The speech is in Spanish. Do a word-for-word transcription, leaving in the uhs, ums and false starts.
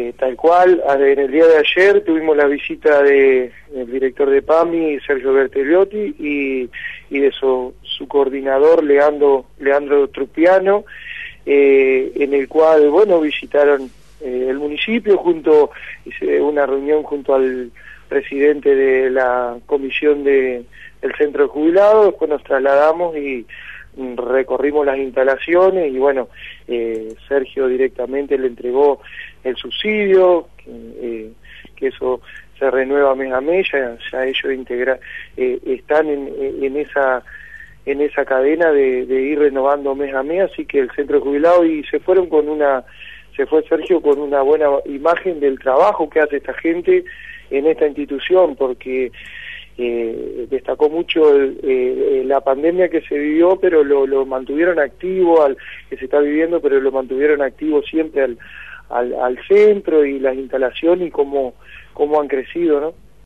Eh, tal cual, en el día de ayer tuvimos la visita de, del director de PAMI, Sergio Berteliotti, y, y de su, su coordinador, Leandro, Leandro Trupiano, eh, en el cual, bueno, visitaron eh, el municipio, junto, hice una reunión junto al presidente de la comisión de, del centro de jubilados, después nos trasladamos y recorrimos las instalaciones y bueno, eh, Sergio directamente le entregó el subsidio, que, eh, que eso se renueva mes a mes, ya, ya ellos integra, eh, están en, en esa en esa cadena de, de ir renovando mes a mes, así que el centro de jubilados, y se fueron con una, se fue Sergio con una buena imagen del trabajo que hace esta gente en esta institución, porque Eh, destacó mucho el, eh, la pandemia que se vivió, pero lo, lo mantuvieron activo, al que se está viviendo, pero lo mantuvieron activo siempre al, al, al centro y las instalaciones y cómo, cómo han crecido, ¿no?